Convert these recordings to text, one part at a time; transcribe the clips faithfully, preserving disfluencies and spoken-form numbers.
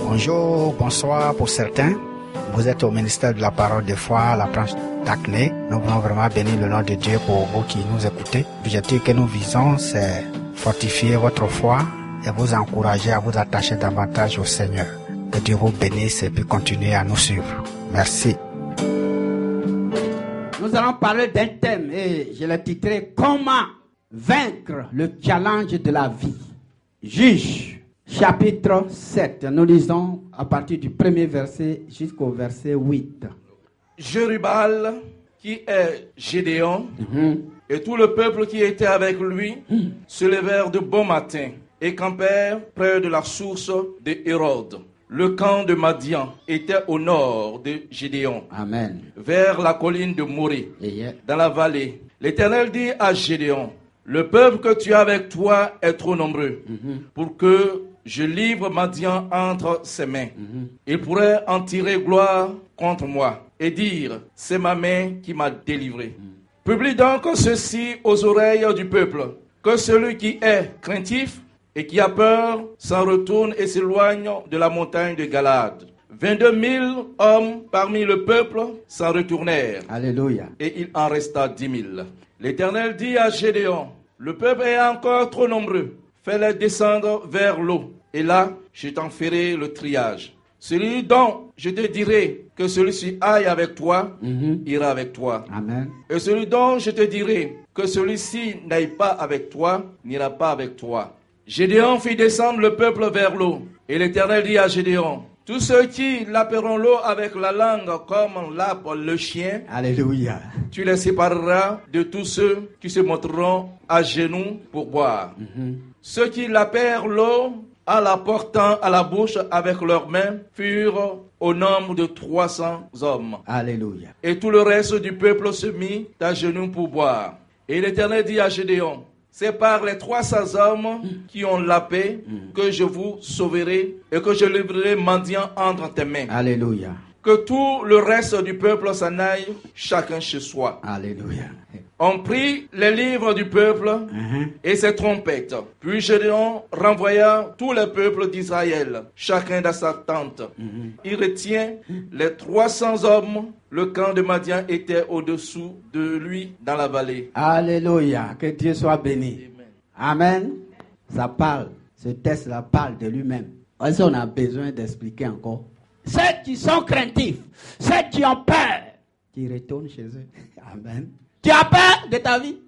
Bonjour, bonsoir pour certains. Vous êtes au ministère de la parole de foi à la branche d'Acné. Nous voulons vraiment bénir le nom de Dieu pour vous qui nous écoutez. L'objectif que nous visons, c'est fortifier votre foi et vous encourager à vous attacher davantage au Seigneur. Que Dieu vous bénisse et puis continuer à nous suivre. Merci. Nous allons parler d'un thème et je l'ai titré « Comment vaincre le challenge de la vie ?» Juge. Chapitre sept, nous lisons à partir du premier verset jusqu'au verset huit. Jérubal, qui est Gédéon, Mm-hmm. et tout le peuple qui était avec lui, Mm. se levèrent de bon matin et campèrent près de la source de Hérode. Le camp de Madian était au nord de Gédéon, Amen. vers la colline de Morée, Et dans la vallée. L'Éternel dit à Gédéon, le peuple que tu as avec toi est trop nombreux mm-hmm. pour que je livre Madian entre ses mains. Mm-hmm. Il pourrait en tirer gloire contre moi et dire, c'est ma main qui m'a délivré. Mm. Publie donc ceci aux oreilles du peuple, que celui qui est craintif et qui a peur s'en retourne et s'éloigne de la montagne de Galade. vingt-deux mille hommes parmi le peuple s'en retournèrent. Alléluia. Et il en resta dix mille. L'Éternel dit à Gédéon, le peuple est encore trop nombreux. Fais-les descendre vers l'eau. Et là, je t'en ferai le triage. Celui dont je te dirai que celui-ci aille avec toi, Mm-hmm. ira avec toi. Amen. Et celui dont je te dirai que celui-ci n'aille pas avec toi, n'ira pas avec toi. Gédéon fit descendre le peuple vers l'eau. Et l'Éternel dit à Gédéon, tous ceux qui laperont l'eau avec la langue comme lappe le chien, Alléluia. tu les sépareras de tous ceux qui se montreront à genoux pour boire. Mm-hmm. Ceux qui lapèrent l'eau en la portant à la bouche avec leurs mains furent au nombre de trois cents hommes. Alléluia. Et tout le reste du peuple se mit à genoux pour boire. Et l'Éternel dit à Gédéon, c'est par les trois cents hommes qui ont lapé que je vous sauverai et que je livrerai mendiant entre tes mains. Alléluia. Que tout le reste du peuple s'en aille, chacun chez soi. Alléluia. On prit les livres du peuple Mm-hmm. et ses trompettes. Puis Gédéon renvoya tous les peuples d'Israël, chacun dans sa tente. Mm-hmm. Il retient les trois cents hommes. Le camp de Madian était au-dessous de lui dans la vallée. Alléluia. Que Dieu soit béni. Amen. Amen. Ça parle. Ce texte-là parle de lui-même. Est-ce qu'on a besoin d'expliquer encore? Ceux qui sont craintifs, ceux qui ont peur, qui retournent chez eux. Amen. Tu as peur de ta vie?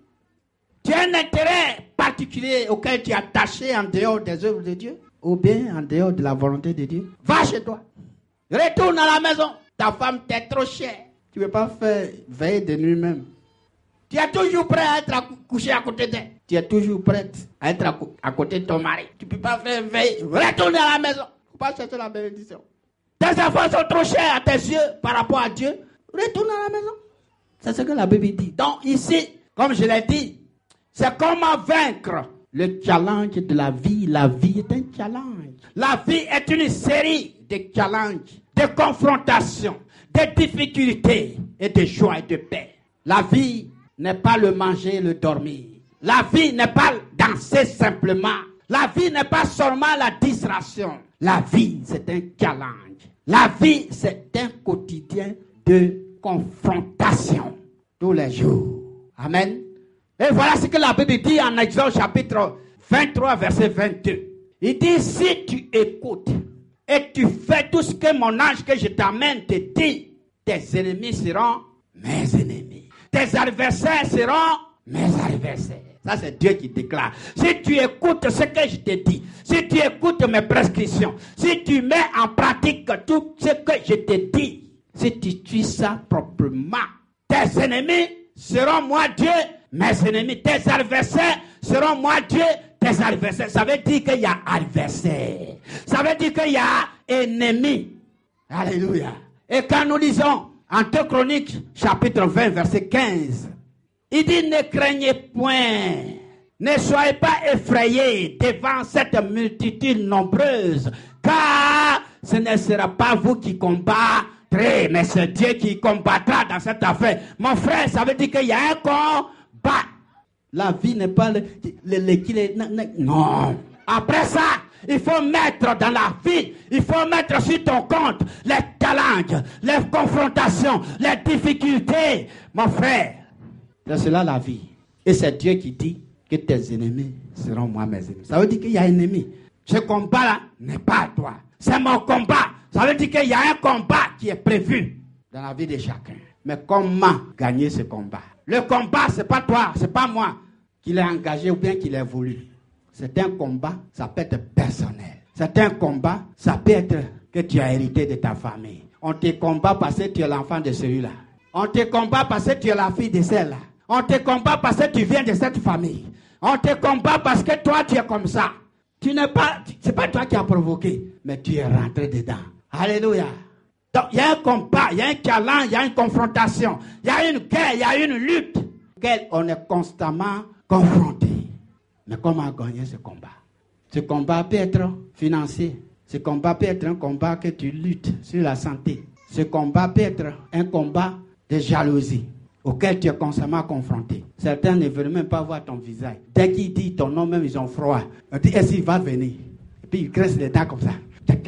Tu as un intérêt particulier auquel tu es attaché en dehors des œuvres de Dieu? Ou bien en dehors de la volonté de Dieu? Va chez toi. Retourne à la maison. Ta femme t'est trop chère. Tu ne veux pas faire veille de nuit même. Tu es toujours prêt à être couché à côté d'elle. Tu es toujours prête à être à, à côté de ton mari. Tu ne peux pas faire veille. Retourne à la maison. Il ne faut pas chercher la bénédiction. Tes enfants sont trop chers à tes yeux par rapport à Dieu. Retourne à la maison. C'est ce que la Bible dit. Donc ici, comme je l'ai dit, c'est comment vaincre le challenge de la vie. La vie est un challenge. La vie est une série de challenges, de confrontations, de difficultés et de joie et de paix. La vie n'est pas le manger et le dormir. La vie n'est pas danser simplement. La vie n'est pas seulement la distraction. La vie, c'est un challenge. La vie, c'est un quotidien de confrontation tous les jours. Amen. Et voilà ce que la Bible dit en Exode chapitre vingt-trois, verset vingt-deux. Il dit, si tu écoutes et tu fais tout ce que mon ange que je t'amène te dit, tes ennemis seront mes ennemis. Tes adversaires seront mes adversaires. Ça, c'est Dieu qui déclare. Si tu écoutes ce que je te dis, si tu écoutes mes prescriptions, si tu mets en pratique tout ce que je te dis, si tu suis ça proprement, tes ennemis seront moi Dieu, mes ennemis. Tes adversaires seront moi Dieu, tes adversaires. Ça veut dire qu'il y a adversaire. Ça veut dire qu'il y a ennemi. Alléluia. Et quand nous lisons en deux Chroniques, chapitre vingt, verset quinze, il dit, ne craignez point, ne soyez pas effrayés devant cette multitude nombreuse, car ce ne sera pas vous qui combattrez, mais c'est Dieu qui combattra dans cette affaire. Mon frère, ça veut dire qu'il y a un combat. La vie n'est pas le, le, le, le, le non. Après ça, Il faut mettre dans la vie, il faut mettre sur ton compte les challenges, les confrontations, les difficultés. Mon frère, c'est cela la vie. Et c'est Dieu qui dit que tes ennemis seront moi mes ennemis. Ça veut dire qu'il y a un ennemi. Ce combat-là n'est pas à toi. C'est mon combat. Ça veut dire qu'il y a un combat qui est prévu dans la vie de chacun. Mais comment gagner ce combat? Le combat, ce n'est pas toi, ce n'est pas moi qui l'ai engagé ou bien qui l'ai voulu. C'est un combat, ça peut être personnel. C'est un combat, ça peut être que tu as hérité de ta famille. On te combat parce que tu es l'enfant de celui-là. On te combat parce que tu es la fille de celle-là. On te combat parce que tu viens de cette famille. On te combat parce que toi, tu es comme ça. Tu n'es pas, c'est pas toi qui as provoqué, mais tu es rentré dedans. Alléluia. Donc, il y a un combat, il y a un challenge, il y a une confrontation, il y a une guerre, il y a une lutte auquel on est constamment confronté. Mais comment gagner ce combat? Ce combat peut être financier. Ce combat peut être un combat que tu luttes sur la santé. Ce combat peut être un combat de jalousie auquel tu es constamment confronté. Certains ne veulent même pas voir ton visage. Dès qu'ils disent ton nom, même ils ont froid. On dit, est-ce qu'il va venir? Et puis ils crèvent les dents comme ça.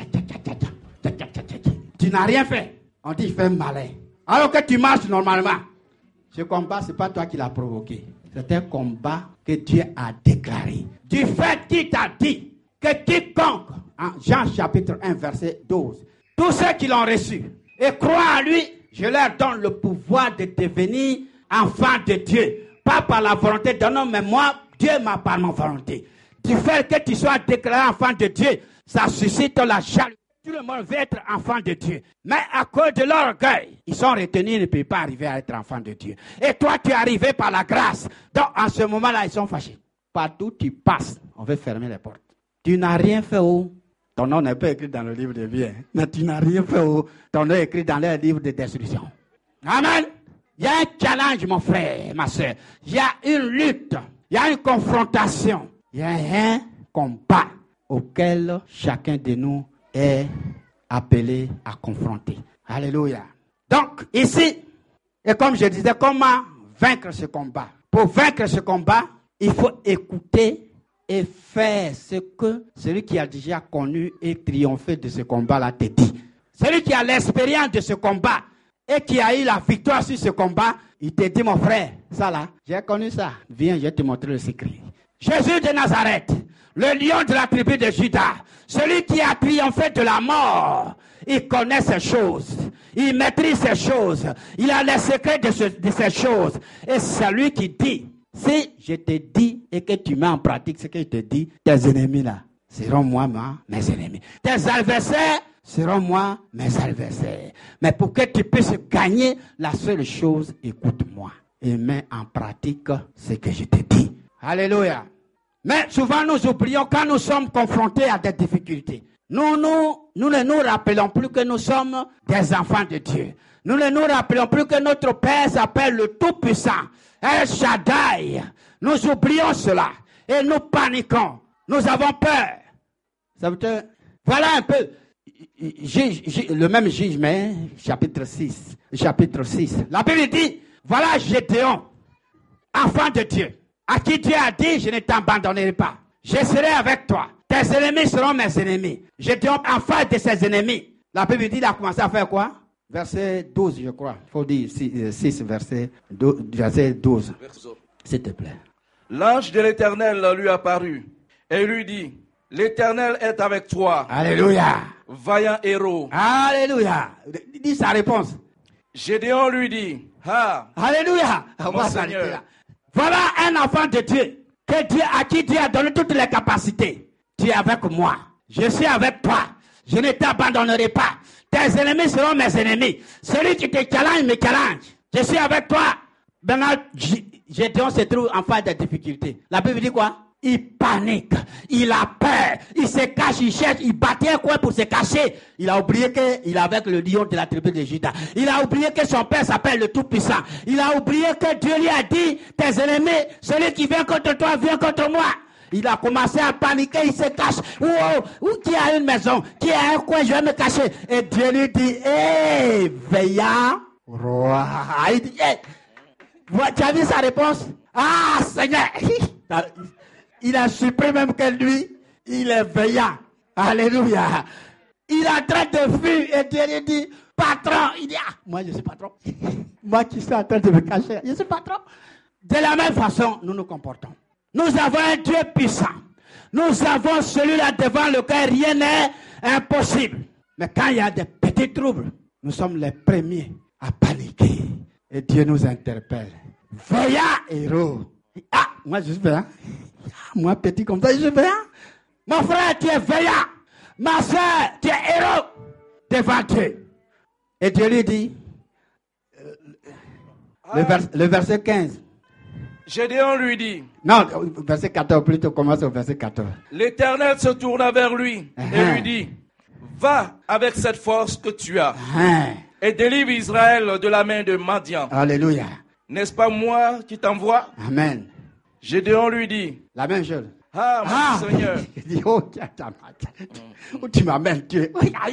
Tu n'as rien fait. On dit, il fait malin. Alors que tu marches normalement. Ce combat, ce n'est pas toi qui l'as provoqué. C'est un combat que Dieu a déclaré. Du fait qu'il t'a dit que quiconque, en Jean chapitre un, verset douze, tous ceux qui l'ont reçu et croient à lui, je leur donne le pouvoir de devenir enfants de Dieu. Pas par la volonté d'un homme, mais moi, Dieu m'a par ma volonté. Du fait que tu sois déclaré enfant de Dieu, ça suscite la jalousie. Tout le monde veut être enfant de Dieu. Mais à cause de leur orgueil, ils sont retenus, ils ne peuvent pas arriver à être enfant de Dieu. Et toi, tu es arrivé par la grâce. Donc, en ce moment-là, ils sont fâchés. Partout tu passes, on veut fermer les portes. Tu n'as rien fait où? Ton nom n'est pas écrit dans le livre de vie. Hein? Mais tu n'as rien fait où? Ton nom est écrit dans le livre de destruction. Amen. Il y a un challenge, mon frère, ma soeur. Il y a une lutte. Il y a une confrontation. Il y a un combat auquel chacun de nous est appelé à confronter. Alléluia. Donc, ici, et comme je disais, comment vaincre ce combat? Pour vaincre ce combat, il faut écouter et faire ce que celui qui a déjà connu et triomphé de ce combat-là te dit. Celui qui a l'expérience de ce combat et qui a eu la victoire sur ce combat, il te dit, mon frère, ça là, j'ai connu ça. Viens, je vais te montrer le secret. Jésus de Nazareth, le lion de la tribu de Juda, celui qui a triomphé de la mort, il connaît ces choses, il maîtrise ces choses, il a les secrets de, ce, de ces choses. Et c'est lui qui dit, si je te dis et que tu mets en pratique ce que je te dis, tes ennemis là seront moi, moi mes ennemis. Tes adversaires seront moi mes adversaires. Mais pour que tu puisses gagner, la seule chose, écoute-moi et mets en pratique ce que je te dis. Alléluia. Mais souvent nous oublions quand nous sommes confrontés à des difficultés. Nous, nous, nous ne nous rappelons plus que nous sommes des enfants de Dieu. Nous ne nous rappelons plus que notre Père s'appelle le Tout-Puissant, El Shaddai. Nous oublions cela et nous paniquons. Nous avons peur. Ça veut dire, voilà un peu le même Jugement, chapitre six. Chapitre six. La Bible dit, voilà Gédéon, enfant de Dieu, à qui Dieu a dit, je ne t'abandonnerai pas. Je serai avec toi. Tes ennemis seront mes ennemis. Gédéon, enfant de ses ennemis. La Bible dit, il a commencé à faire quoi? Verset douze, je crois. Il faut dire six, verset douze. S'il te plaît. L'ange de l'Éternel lui apparut et lui dit, l'Éternel est avec toi. Alléluia. Vaillant héros. Alléluia. Dis sa réponse. Gédéon lui dit, ah. Alléluia. Mon Seigneur. Voilà un enfant de Dieu, que Dieu, à qui Dieu a donné toutes les capacités. Tu es avec moi. Je suis avec toi. Je ne t'abandonnerai pas. Tes ennemis seront mes ennemis. Celui qui te challenge me challenge. Je suis avec toi. Maintenant, Gédéon se trouve en face de difficultés. La Bible dit quoi? Il panique, il a peur, il se cache, il cherche, il battait un coin pour se cacher. Il a oublié qu'il est avec le lion de la tribu de Juda. Il a oublié que son père s'appelle le Tout-Puissant. Il a oublié que Dieu lui a dit, tes ennemis, celui qui vient contre toi, vient contre moi. Il a commencé à paniquer, il se cache. Oh, oh, qui a une maison, qui a un coin, je vais me cacher. Et Dieu lui dit, hé, hey, veillant, roi. Il dit, hey. Tu as vu sa réponse? Ah, Seigneur. Il a surpris même que lui, il est veillant. Alléluia. Il est en train de fuir et Dieu lui dit, patron. Il dit, ah, moi je suis patron. Moi qui suis en train de me cacher, je suis patron. De la même façon, nous nous comportons. Nous avons un Dieu puissant. Nous avons celui-là devant lequel rien n'est impossible. Mais quand il y a des petits troubles, nous sommes les premiers à paniquer. Et Dieu nous interpelle. Veillant, héros. Ah, moi je suis veillant. Moi petit comme ça, je suis veillant. Mon frère, tu es veillant. Ma soeur, tu es héros devant Dieu. Et Dieu lui dit, euh, le, vers, le verset quinze. Gédéon lui dit. Non, verset quatorze, plutôt commence au verset quatorze. L'Éternel se tourna vers lui uh-huh. et lui dit, va avec cette force que tu as uh-huh. et délivre Israël de la main de Madian. Alléluia. N'est-ce pas moi qui t'envoie? Amen. Gédéon lui dit. La même chose. Ah, mon ah. Seigneur. Il dit, oh, où tu m'amènes, Dieu?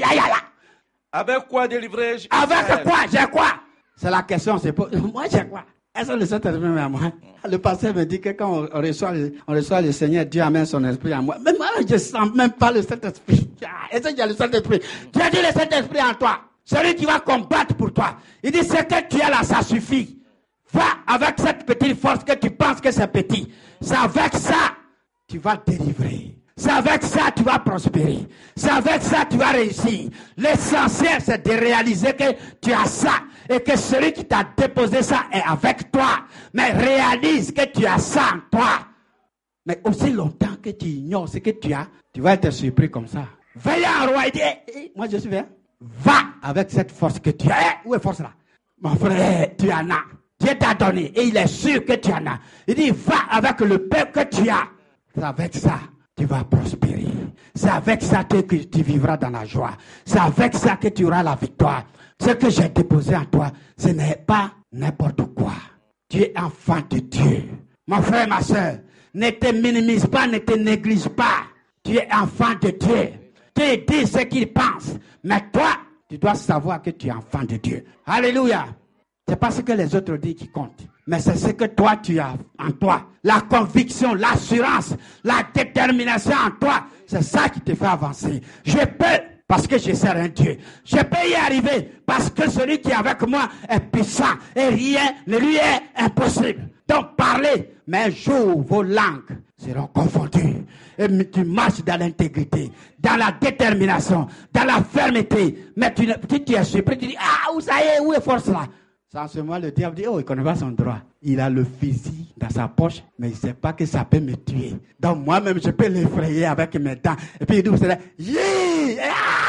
Avec quoi délivrer-je? Avec quoi? J'ai quoi? C'est la question, c'est pas... Moi, j'ai quoi? Est-ce que le Saint-Esprit met à moi? Le pasteur me dit que quand on, on, reçoit, le, on reçoit le Seigneur, Dieu amène son esprit à moi. Mais moi, je ne sens même pas le Saint-Esprit. Est-ce qu'il y a le Saint-Esprit? Dieu dit le Saint-Esprit en toi. Celui qui va combattre pour toi. Il dit, ce que tu as là, ça suffit. Va avec cette petite force que tu penses que c'est petit. C'est avec ça, tu vas délivrer. C'est avec ça, tu vas prospérer. C'est avec ça, tu vas réussir. L'essentiel, c'est de réaliser que tu as ça. Et que celui qui t'a déposé ça est avec toi. Mais réalise que tu as ça en toi. Mais aussi longtemps que tu ignores ce que tu as, tu vas être surpris comme ça. Veillant en roi, il dit, hey, hey, moi je suis veillant. Va avec cette force que tu as. Hey, où est force là? Mon frère, tu en as. Dieu t'a donné et il est sûr que tu en as. Il dit, va avec le peuple que tu as. C'est avec ça, tu vas prospérer. C'est avec ça que tu vivras dans la joie. C'est avec ça que tu auras la victoire. Ce que j'ai déposé en toi, ce n'est pas n'importe quoi. Tu es enfant de Dieu. Mon frère, ma soeur, ne te minimise pas, ne te néglige pas. Tu es enfant de Dieu. Tu dis ce qu'il pense. Mais toi, tu dois savoir que tu es enfant de Dieu. Alléluia. C'est pas ce que les autres disent qui compte. Mais c'est ce que toi, tu as en toi. La conviction, l'assurance, la détermination en toi. C'est ça qui te fait avancer. Je peux, parce que je sers un Dieu. Je peux y arriver, parce que celui qui est avec moi est puissant. Et rien ne lui est impossible. Donc parlez, mais un jour, vos langues seront confondues. Et tu marches dans l'intégrité, dans la détermination, dans la fermeté. Mais tu, tu, tu es surpris, tu dis, ah, où ça y est, où est force là? Sans ce moment, le diable dit, oh, il ne connaît pas son droit. Il a le fusil dans sa poche, mais il ne sait pas que ça peut me tuer. Donc moi-même, je peux l'effrayer avec mes dents. Et puis il dit, vous savez, yeah!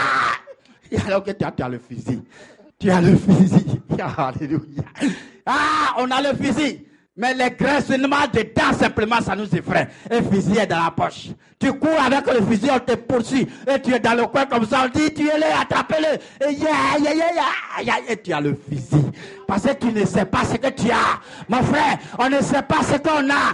Ah! Alors que tu as, tu as le fusil. Tu as le fusil. Alléluia. Ah, on a le fusil. Mais les graissements de dents, simplement, ça nous effraie. Un fusil est dans la poche. Tu cours avec le fusil, on te poursuit. Et tu es dans le coin comme ça, on dit, tu es là, attrapez-le. Et, yeah, yeah, yeah, yeah, et tu as le fusil. Parce que tu ne sais pas ce que tu as. Mon frère, on ne sait pas ce qu'on a.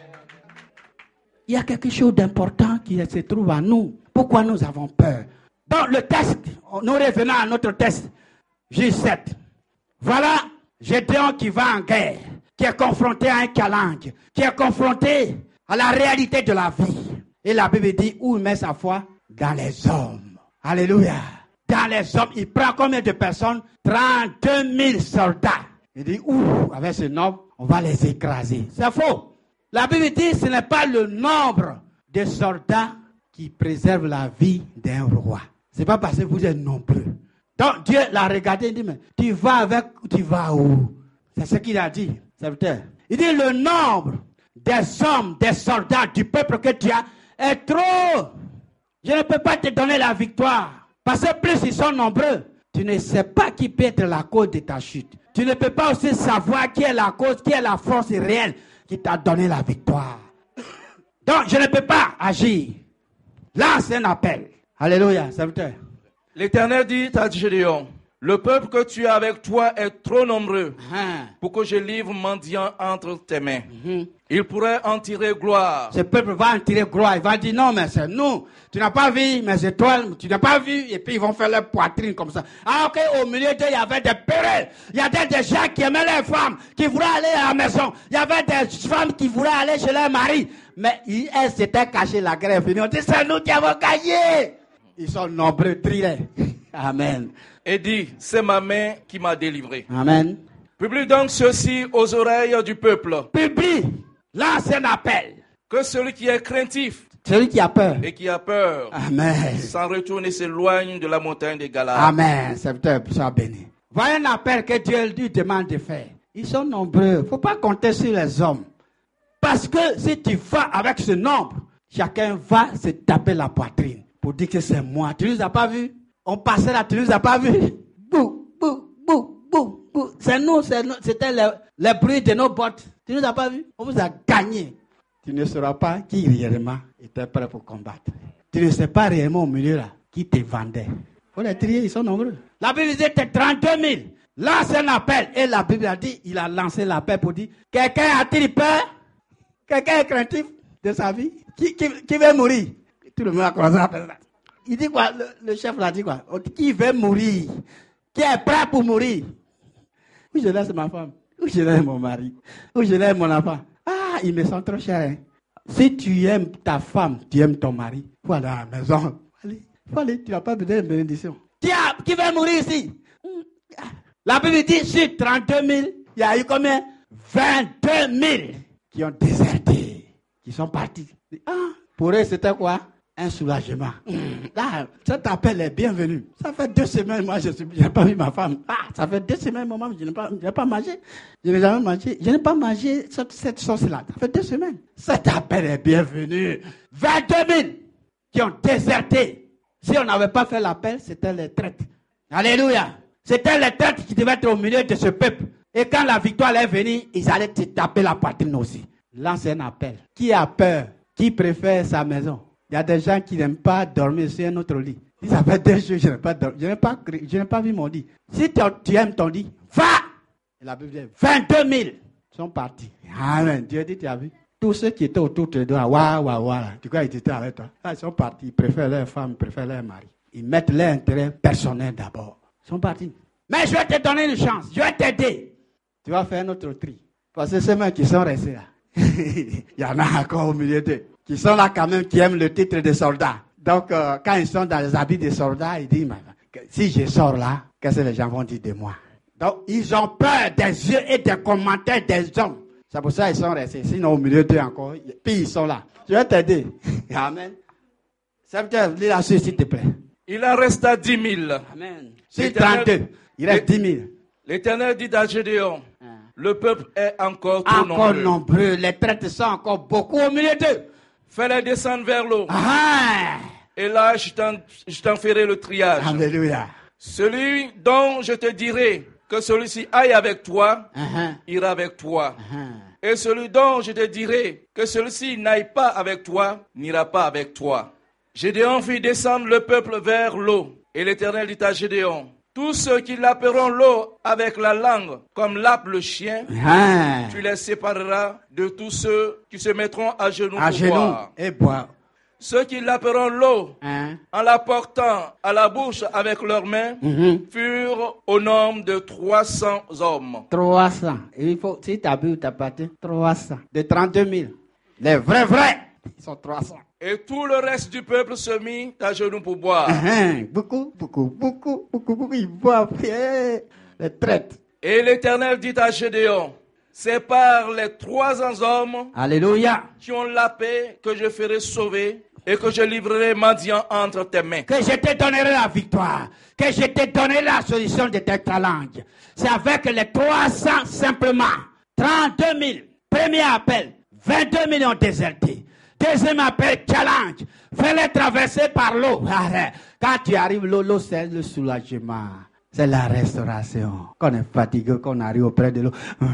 Il y a quelque chose d'important qui se trouve en nous. Pourquoi nous avons peur? Dans le texte, nous revenons à notre texte. J sept. Voilà Gédéon qui va en guerre, qui est confronté à un calanque, qui est confronté à la réalité de la vie. Et la Bible dit, où il met sa foi? Dans les hommes. Alléluia. Dans les hommes, il prend combien de personnes? trente-deux mille soldats. Il dit, ouh, avec ce nombre, on va les écraser. C'est faux. La Bible dit, ce n'est pas le nombre de soldats qui préserve la vie d'un roi. C'est pas parce que vous êtes nombreux. Donc Dieu l'a regardé et dit, mais tu vas avec, tu vas où? C'est ce qu'il a dit, serviteur. Il dit, le nombre des hommes, des soldats, du peuple que tu as est trop. Je ne peux pas te donner la victoire. Parce que plus ils sont nombreux, tu ne sais pas qui peut être la cause de ta chute. Tu ne peux pas aussi savoir qui est la cause, qui est la force réelle qui t'a donné la victoire. Donc je ne peux pas agir. Là, c'est un appel. Alléluia, serviteur. L'Éternel dit à Gédéon, le peuple que tu as avec toi est trop nombreux uh-huh. pour que je livre mendiant entre tes mains. Uh-huh. Il pourrait en tirer gloire. Ce peuple va en tirer gloire. Il va dire non, mais c'est nous. Tu n'as pas vu, mais c'est toi. Tu n'as pas vu. Et puis ils vont faire leur poitrine comme ça. Alors qu'au milieu d'eux, il y avait des périls. Il y avait des gens qui aimaient les femmes, qui voulaient aller à la maison. Il y avait des femmes qui voulaient aller chez leur mari. Mais elles s'étaient cachées, la guerre est finie. On dit c'est nous qui avons gagné. Ils sont nombreux, trie-les. Amen. Et dit, c'est ma main qui m'a délivré. Amen. Publie donc ceci aux oreilles du peuple, Publie, lance un appel. que celui qui est craintif Celui qui a peur. et qui a peur Amen. s'en retourne et s'éloigne de la montagne des Galates. Amen. Serviteur, sois béni. Voilà un appel que Dieu lui demande de faire. Ils sont nombreux. Il ne faut pas compter sur les hommes. Parce que si tu vas avec ce nombre, chacun va se taper la poitrine pour dire que c'est moi. Tu ne nous as pas vus? On passait là, tu ne nous as pas vus? Bou, bou, bou, bou, bou. C'est nous, c'est nous. C'était le, le bruit de nos bottes. Tu ne nous as pas vus? On vous a gagné. Tu ne sauras pas qui réellement était prêt pour combattre. Tu ne sais pas réellement au milieu là qui te vendait. Il faut les trier, ils sont nombreux. La Bible disait que trente-deux mille. Lance un appel. Et la Bible a dit, il a lancé l'appel pour dire, quelqu'un a-t-il peur? Quelqu'un est craintif de sa vie? Qui, qui, qui veut mourir? Tout le monde a commencé à faire ça. Il dit quoi? Le, le chef l'a dit quoi? Qui veut mourir? Qui est prêt pour mourir? Où je laisse ma femme? Où je laisse mon mari? Où je laisse mon enfant? Ah, ils me sont trop chers. Hein? Si tu aimes ta femme, tu aimes ton mari, il faut aller à la maison. Allez, faut aller, tu n'as pas besoin de bénédiction. Qui, a, qui veut mourir ici? La Bible dit, sur trente-deux mille, il y a eu combien? vingt-deux mille qui ont déserté, qui sont partis. Ah, pour eux, c'était quoi? Un soulagement. Ah, cet appel est bienvenu. Ça fait deux semaines, moi, je n'ai pas vu ma femme. Ah, ça fait deux semaines, maman, je n'ai pas, pas mangé. Je n'ai jamais mangé. Je n'ai pas mangé cette, cette sauce-là. Ça fait deux semaines. Cet appel est bienvenu. vingt-deux mille qui ont déserté. Si on n'avait pas fait l'appel, c'était les traites. Alléluia. C'était les traites qui devaient être au milieu de ce peuple. Et quand la victoire est venue, ils allaient te taper la poitrine aussi. Lance un appel. Qui a peur? Qui préfère sa maison? Il y a des gens qui n'aiment pas dormir sur un autre lit. Ça fait deux jours, je n'ai pas dormi. Je n'ai pas, je n'ai pas vu mon lit. Si tu aimes ton lit, va! Et la Bible dit, vingt-deux mille sont partis. Amen. Dieu dit, tu as vu? Tous ceux qui étaient autour de toi, waouh, waouh, waouh. Tu crois qu'ils étaient avec toi? Ah, ils sont partis. Ils préfèrent leur femme, ils préfèrent leur mari. Ils mettent leur intérêt personnel d'abord. Ils sont partis. Mais je vais te donner une chance. Je vais t'aider. Tu vas faire un autre tri. Parce que ceux mêmes qui sont restés là, il y en a encore au milieu d'eux, qui sont là quand même, qui aiment le titre de soldat. Donc, euh, quand ils sont dans les habits de soldats, ils disent, si je sors là, qu'est-ce que les gens vont dire de moi? Donc, ils ont peur des yeux et des commentaires des hommes. C'est pour ça qu'ils sont restés. Sinon, au milieu d'eux encore, puis ils sont là. Je vais t'aider. Amen. Serviteur, lis la suite, s'il te plaît. Il en resta dix mille. Amen. C'est trente-deux. Il reste dix mille. L'Éternel dit à Gédéon, ah. Le peuple est encore trop encore nombreux. nombreux. Les traites sont encore beaucoup au milieu d'eux. Fais-les descendre vers l'eau. Ah. Et là, je t'en, je t'en ferai le triage. Alléluia. Celui dont je te dirai que celui-ci aille avec toi, uh-huh. ira avec toi. Uh-huh. Et celui dont je te dirai que celui-ci n'aille pas avec toi, n'ira pas avec toi. Gédéon fit descendre le peuple vers l'eau. Et l'Éternel dit à Gédéon, tous ceux qui lapperont l'eau avec la langue, comme lappe le chien, ah. tu les sépareras de tous ceux qui se mettront à genoux à pour genoux boire. Et boire. Ceux qui lapperont l'eau hein? en la portant à la bouche avec leurs mains mm-hmm. furent au nombre de trois cents hommes. trois cents. Il faut, si tu as bu ou tu as pas trois cents. De trente-deux mille. Les vrais, vrais, ils sont trois cents. Et tout le reste du peuple se mit à genoux pour boire. Uh-huh. Beaucoup, beaucoup, beaucoup, beaucoup, beaucoup, ils boivent. Les traites. Et l'Éternel dit à Gédéon, c'est par les trois cents hommes Alléluia. qui ont la paix que je ferai sauver et que je livrerai mendiant entre tes mains. Que je te donnerai la victoire. Que je te donnerai la solution de tes talents. C'est avec les trois cents simplement. trente-deux mille. Premier appel. vingt-deux mille ont déserté. Deuxième appel, challenge. Fais-les traverser par l'eau. Quand tu arrives, l'eau, l'eau, c'est le soulagement. C'est la restauration. Quand on est fatigué, quand on arrive auprès de l'eau,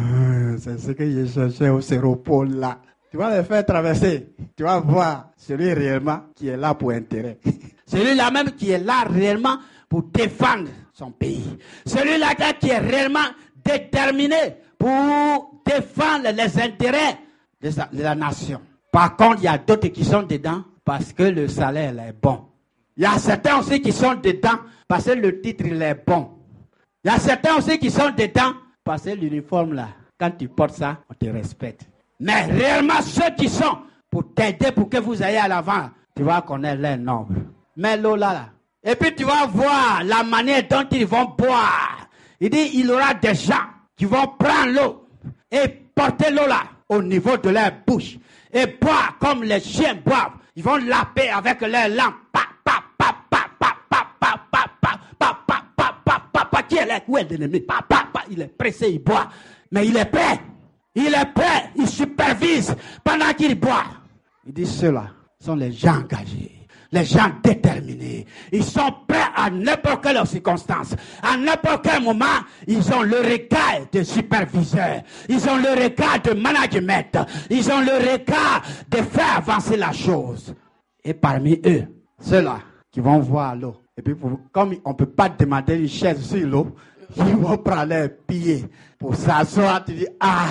c'est ce que je cherchais au séropole là. Tu vas les faire traverser. Tu vas voir celui réellement qui est là pour intérêt. Celui-là même qui est là réellement pour défendre son pays. Celui-là qui est réellement déterminé pour défendre les intérêts de, sa, de la nation. Par contre, il y a d'autres qui sont dedans parce que le salaire est bon. Il y a certains aussi qui sont dedans parce que le titre il est bon. Il y a certains aussi qui sont dedans parce que l'uniforme là, quand tu portes ça, on te respecte. Mais réellement, ceux qui sont pour t'aider pour que vous ayez à l'avant, tu vas connaître leur nombre. Mais l'eau là, là, Et puis tu vas voir la manière dont ils vont boire. Il dit, il y aura des gens qui vont prendre l'eau et porter l'eau là, au niveau de leur bouche. Et boire comme les chiens boivent. Ils vont laper avec leurs langues. Pa, pa, pa, pa, pa, pa, pa, pa, pa, pa, pa, pa, pa, pa, pa, qui est là? Où est l'ennemi? Pa, pa, pa, il est pressé, il boit. Mais il est prêt. Il est prêt. Il supervise pendant qu'il boit. Il dit, ceux-là sont les gens engagés. Les gens déterminés, ils sont prêts à n'importe quelle circonstance, à n'importe quel moment, ils ont le regard de superviseur, ils ont le regard de management, ils ont le regard de faire avancer la chose. Et parmi eux, ceux-là qui vont voir l'eau, et puis pour, comme on ne peut pas demander une chaise sur l'eau, ils vont prendre leurs pieds pour s'asseoir, tu dis, ah,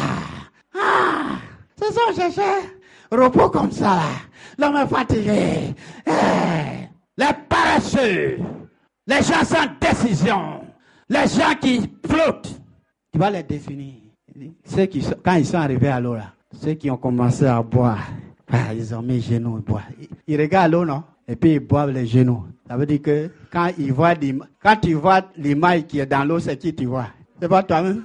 ah, ce sont chercheurs. Repos comme ça, l'homme est fatigué. Eh, les paresseux, les gens sans décision, les gens qui flottent. Tu vas les définir. Ceux qui sont, quand ils sont arrivés à l'eau là, ceux qui ont commencé à boire, ah, ils ont mis les genoux, ils boivent. Ils, ils regardent l'eau, non? Et puis ils boivent les genoux. Ça veut dire que quand ils voient quand tu vois l'image qui est dans l'eau, c'est qui tu vois? C'est pas toi-même?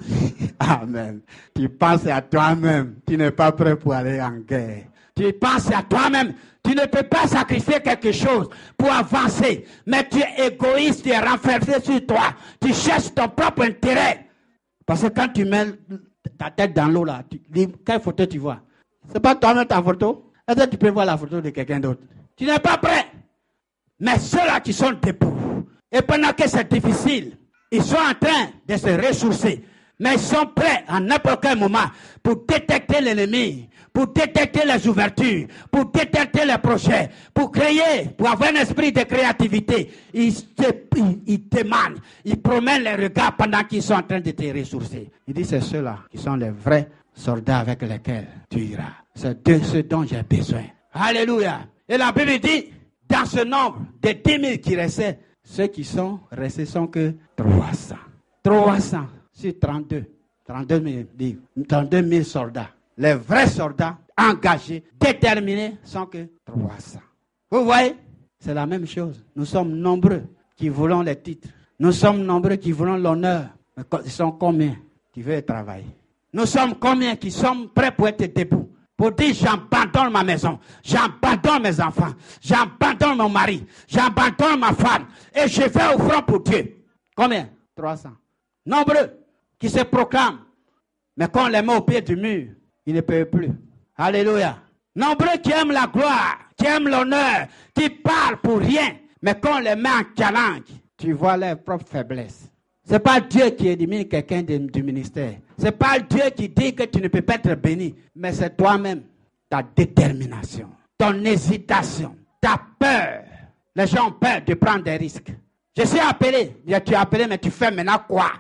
Amen. Tu penses à toi-même. Tu n'es pas prêt pour aller en guerre. Tu penses à toi-même. Tu ne peux pas sacrifier quelque chose pour avancer. Mais tu es égoïste, tu es renfermé sur toi. Tu cherches ton propre intérêt. Parce que quand tu mets ta tête dans l'eau là, tu dis, quelle photo tu vois? C'est pas toi-même ta photo? Est-ce que tu peux voir la photo de quelqu'un d'autre? Tu n'es pas prêt. Mais ceux-là qui sont debout, et pendant que c'est difficile, ils sont en train de se ressourcer. Mais ils sont prêts à n'importe quel moment pour détecter l'ennemi, pour détecter les ouvertures, pour détecter les projets, pour créer, pour avoir un esprit de créativité. Ils, ils, ils demandent, ils promènent les regards pendant qu'ils sont en train de te ressourcer. Il dit, c'est ceux-là qui sont les vrais soldats avec lesquels tu iras. C'est de ce dont j'ai besoin. Alléluia. Et la Bible dit, dans ce nombre de dix mille qui restaient, ceux qui sont restés sont que trois cents. trois cents sur trente-deux. trente-deux mille, trente-deux mille soldats. Les vrais soldats engagés, déterminés, sont que trois cents. Vous voyez, c'est la même chose. Nous sommes nombreux qui voulons les titres. Nous sommes nombreux qui voulons l'honneur. Mais ils sont combien qui veulent travailler? Nous sommes combien qui sommes prêts pour être debout? Pour dire, j'abandonne ma maison, j'abandonne mes enfants, j'abandonne mon mari, j'abandonne ma femme et je vais au front pour Dieu. Combien? trois cents. Nombreux qui se proclament. Mais quand on les met au pied du mur, ils ne peuvent plus. Alléluia. Nombreux qui aiment la gloire, qui aiment l'honneur, qui parlent pour rien. Mais quand on les met en challenge, tu vois leur propre faiblesse. Ce n'est pas Dieu qui élimine quelqu'un du ministère. Ce n'est pas Dieu qui dit que tu ne peux pas être béni. Mais c'est toi-même, ta détermination, ton hésitation, ta peur. Les gens ont peur de prendre des risques. Je suis appelé. Tu es appelé, mais tu fais maintenant quoi?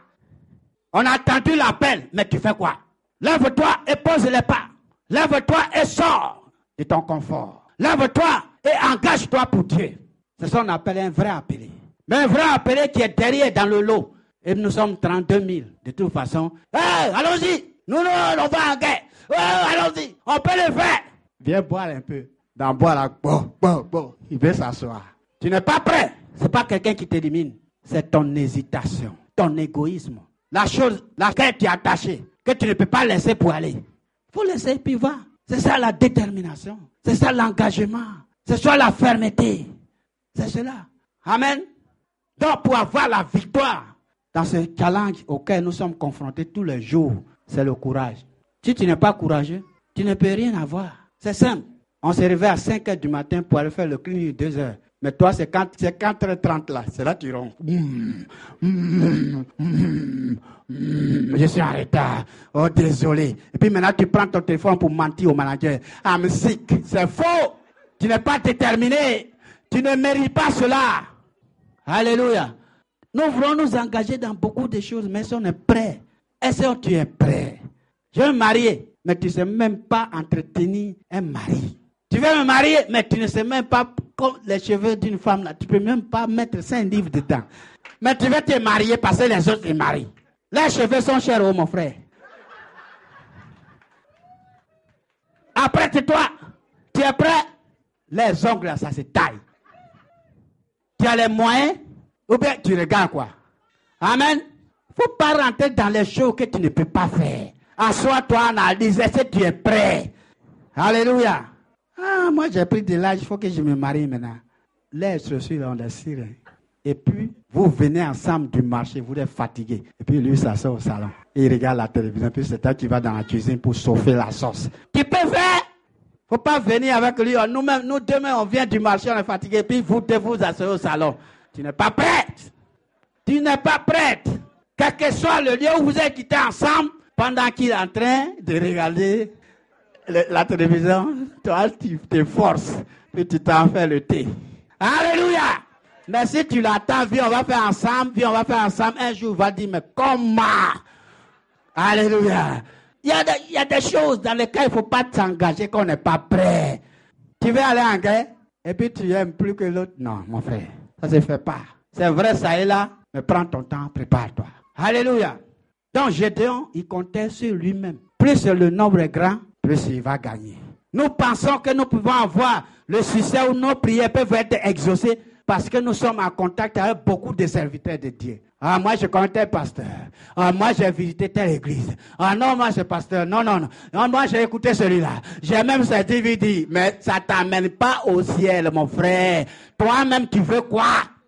On a entendu l'appel, mais tu fais quoi? Lève-toi et pose les pas. Lève-toi et sors de ton confort. Lève-toi et engage-toi pour Dieu. C'est ça qu'on appelle un vrai appelé. Mais un vrai appelé qui est derrière dans le lot. Et nous sommes trente-deux mille. De toute façon, hey, allons-y. Nous, nous, on va en guerre. Oh, allons-y. On peut le faire. Viens boire un peu. Dans boire là, bon, bon, bon. Il veut s'asseoir. Tu n'es pas prêt. Ce n'est pas quelqu'un qui t'élimine. C'est ton hésitation, ton égoïsme. La chose laquelle tu es attaché, que tu ne peux pas laisser pour aller. Il faut laisser puis va. C'est ça la détermination. C'est ça l'engagement. C'est ça la fermeté. C'est cela. Amen. Donc pour avoir la victoire dans ce challenge auquel nous sommes confrontés tous les jours, c'est le courage. Si tu n'es pas courageux, tu ne peux rien avoir. C'est simple. On se réveille à cinq heures du matin pour aller faire le clinique deux heures. Mais toi, c'est quatre heures trente là. C'est là que tu ronds. Mmh, mmh, mmh, mmh, je suis en retard. Oh, désolé. Et puis maintenant, tu prends ton téléphone pour mentir au manager. I'm sick. C'est faux. Tu n'es pas déterminé. Tu ne mérites pas cela. Alléluia. Nous voulons nous engager dans beaucoup de choses, mais si on est prêt, est-ce que tu es prêt? Je veux me marier, mais tu ne sais même pas entretenir un mari. Tu veux me marier, mais tu ne sais même pas comme les cheveux d'une femme là. Tu ne peux même pas mettre cinq livres dedans. Mais tu veux te marier parce que les autres se marient. Les cheveux sont chers, oh mon frère. Après, c'est toi. Tu es prêt? Les ongles là, ça se taille. Tu as les moyens, ou bien tu regardes quoi? Amen. Il ne faut pas rentrer dans les choses que tu ne peux pas faire. Assois-toi, analyse, est-ce que tu es prêt? Alléluia. Ah, moi j'ai pris de l'âge, il faut que je me marie maintenant. Les chaussures, on les cire. Et puis, vous venez ensemble du marché, vous êtes fatigué. Et puis lui, ça sort au salon. Et il regarde la télévision, puis c'est toi qui vas dans la cuisine pour chauffer la sauce. Tu peux faire? Faut pas venir avec lui. Nous-mêmes, nous demain, on vient du marché, on est fatigué, puis vous devez vous asseoir au salon. Tu n'es pas prête. Tu n'es pas prête. Quel que soit le lieu où vous êtes quittés ensemble, pendant qu'il est en train de regarder le, la télévision, toi, tu te forces, puis tu t'en fais le thé. Alléluia! Mais si tu l'attends, viens, on va faire ensemble, viens, on va faire ensemble. Un jour, il va dire, mais comment? Alléluia! Il y a, de, il y a des choses dans lesquelles il ne faut pas s'engager qu'on n'est pas prêt. Tu veux aller en guerre, et puis tu aimes plus que l'autre. Non, mon frère, ça ne se fait pas. C'est vrai, ça est là, mais prends ton temps, prépare-toi. Alléluia! Donc Gédéon, il comptait sur lui-même. Plus le nombre est grand, plus il va gagner. Nous pensons que nous pouvons avoir le succès où nos prières peuvent être exaucées parce que nous sommes en contact avec beaucoup de serviteurs de Dieu. Ah, moi je connais tel pasteur. Ah, moi j'ai visité telle église. Ah non, moi c'est pasteur. Non, non, non. Non, moi j'ai écouté celui-là. J'ai même ce D V D. Mais ça ne t'amène pas au ciel, mon frère. Toi-même, tu veux quoi?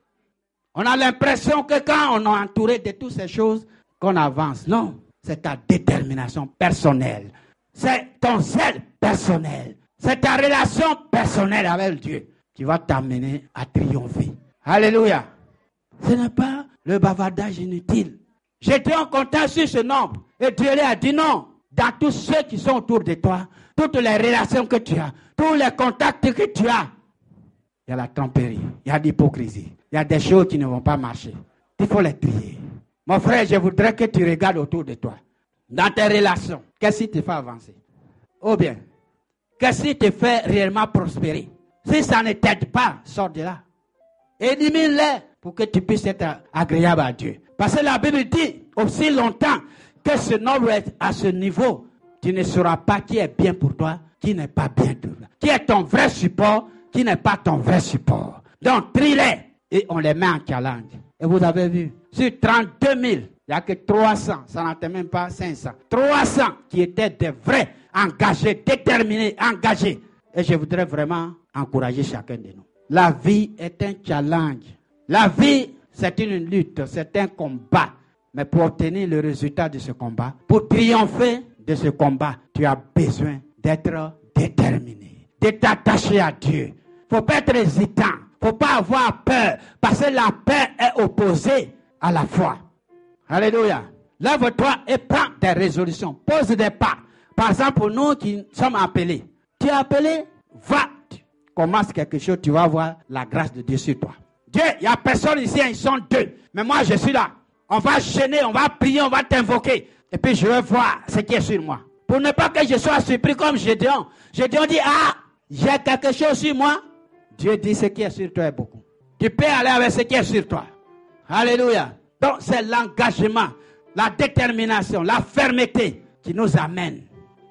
On a l'impression que quand on est entouré de toutes ces choses, qu'on avance. Non, c'est ta détermination personnelle. C'est ton zèle personnel. C'est ta relation personnelle avec Dieu qui va t'amener à triompher. Alléluia. Ce n'est pas le bavardage inutile. J'étais en contact sur ce nombre. Et Dieu lui a dit non. Dans tous ceux qui sont autour de toi, toutes les relations que tu as, tous les contacts que tu as, il y a la tromperie, il y a l'hypocrisie, il y a des choses qui ne vont pas marcher. Il faut les trier. Mon frère, je voudrais que tu regardes autour de toi. Dans tes relations, qu'est-ce qui te fait avancer? Ou bien, qu'est-ce qui te fait réellement prospérer? Si ça ne t'aide pas, sors de là. Élimine-les pour que tu puisses être agréable à Dieu. Parce que la Bible dit, aussi longtemps que ce nombre est à ce niveau, tu ne sauras pas qui est bien pour toi, qui n'est pas bien pour toi. Qui est ton vrai support, qui n'est pas ton vrai support. Donc, trie-les et on les met en challenge. Et vous avez vu, sur trente-deux mille, il n'y a que trois cents, ça n'en était même pas cinq cents. trois cents qui étaient des vrais, engagés, déterminés, engagés. Et je voudrais vraiment encourager chacun de nous. La vie est un challenge. La vie, c'est une lutte, c'est un combat. Mais pour obtenir le résultat de ce combat, pour triompher de ce combat, tu as besoin d'être déterminé, de t'attacher à Dieu. Il ne faut pas être hésitant. Il ne faut pas avoir peur, parce que la peur est opposée à la foi. Alléluia. Lève-toi et prends des résolutions. Pose des pas. Par exemple, pour nous qui sommes appelés. Tu es appelé, va. Commence quelque chose, tu vas voir la grâce de Dieu sur toi. Dieu, il n'y a personne ici, ils sont deux. Mais moi, je suis là. On va chaîner, on va prier, on va t'invoquer. Et puis, je vais voir ce qui est sur moi. Pour ne pas que je sois surpris comme Gédéon. Gédéon dit, ah, j'ai quelque chose sur moi. Dieu dit, ce qui est sur toi est beaucoup. Tu peux aller avec ce qui est sur toi. Alléluia. Donc, c'est l'engagement, la détermination, la fermeté qui nous amène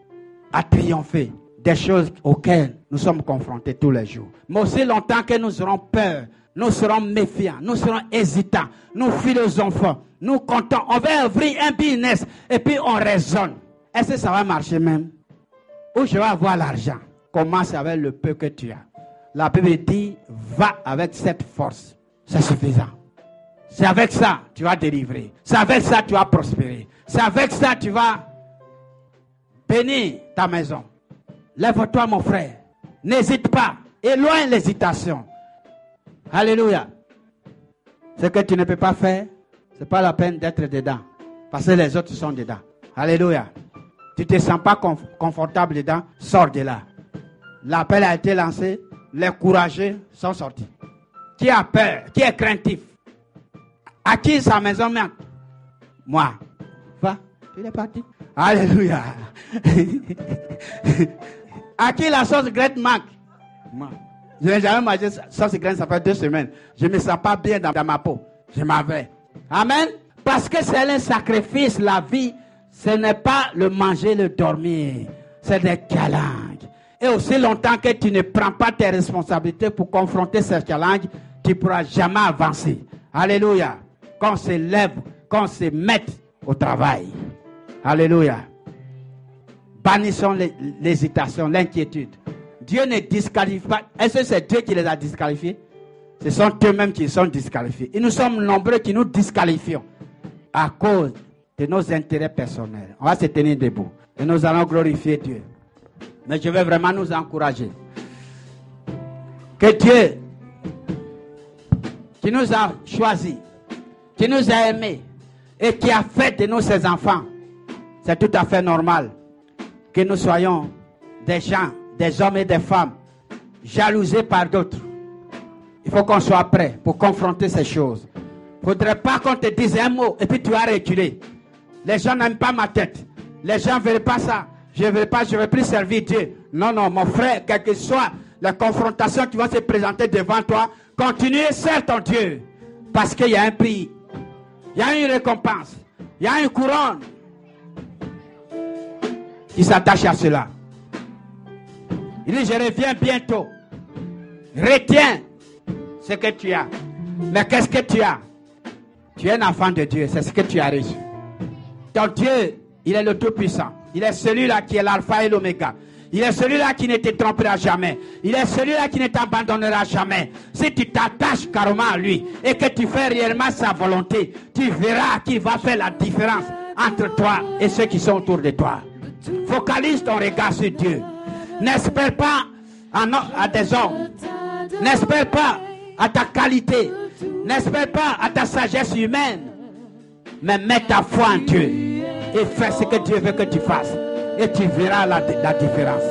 à triompher des choses auxquelles nous sommes confrontés tous les jours. Mais aussi longtemps que nous aurons peur, nous serons méfiants, nous serons hésitants, nous philosophons, nous comptons, on va ouvrir un business et puis on raisonne. Est-ce que ça va marcher même? Ou je vais avoir l'argent? Commence avec le peu que tu as. La Bible dit, va avec cette force. C'est suffisant. C'est avec ça que tu vas délivrer. C'est avec ça que tu vas prospérer. C'est avec ça que tu vas bénir ta maison. Lève-toi, mon frère. N'hésite pas. Éloigne l'hésitation. Alléluia. Ce que tu ne peux pas faire, ce n'est pas la peine d'être dedans. Parce que les autres sont dedans. Alléluia. Tu ne te sens pas conf- confortable dedans, sors de là. L'appel a été lancé. Les courageux sont sortis. Qui a peur? Qui est craintif? À qui sa maison manque? Moi. Va, il est parti. Alléluia. À qui la sauce graine manque? Moi. Je n'ai jamais mangé sauce graine, ça fait deux semaines. Je ne me sens pas bien dans, dans ma peau. Je m'en vais. Amen. Parce que c'est un sacrifice, la vie. Ce n'est pas le manger, le dormir. C'est des challenges. Et aussi longtemps que tu ne prends pas tes responsabilités pour confronter ces challenges, tu ne pourras jamais avancer. Alléluia. Qu'on se lève, qu'on se mette au travail. Alléluia. Bannissons l'hésitation, l'inquiétude. Dieu ne disqualifie pas. Est-ce que c'est Dieu qui les a disqualifiés? Ce sont eux-mêmes qui sont disqualifiés. Et nous sommes nombreux qui nous disqualifions à cause de nos intérêts personnels. On va se tenir debout et nous allons glorifier Dieu. Mais je veux vraiment nous encourager. Que Dieu, qui nous a choisis, qui nous a aimés et qui a fait de nous ses enfants, c'est tout à fait normal que nous soyons des gens, des hommes et des femmes jalousés par d'autres. Il faut qu'on soit prêt pour confronter ces choses. Il ne faudrait pas qu'on te dise un mot et puis tu vas reculer. Les gens n'aiment pas ma tête. Les gens ne veulent pas ça. Je ne veux pas, je ne veux plus servir Dieu. Non, non, mon frère, quelle que soit la confrontation qui va se présenter devant toi, continue et sers ton Dieu. Parce qu'il y a un prix. Il y a une récompense. Il y a une couronne qui s'attache à cela. Il dit, je reviens bientôt. Retiens ce que tu as. Mais qu'est-ce que tu as? Tu es un enfant de Dieu, c'est ce que tu as reçu. Ton Dieu, il est le Tout-Puissant. Il est celui-là qui est l'alpha et l'oméga. Il est celui-là qui ne te trompera jamais. Il est celui-là qui ne t'abandonnera jamais. Si tu t'attaches carrément à lui et que tu fais réellement sa volonté, tu verras qu'il va faire la différence entre toi et ceux qui sont autour de toi. Focalise ton regard sur Dieu. N'espère pas en, à des hommes. N'espère pas à ta qualité. N'espère pas à ta sagesse humaine. Mais mets ta foi en Dieu. Et fais ce que Dieu veut que tu fasses. Et tu verras la, la différence.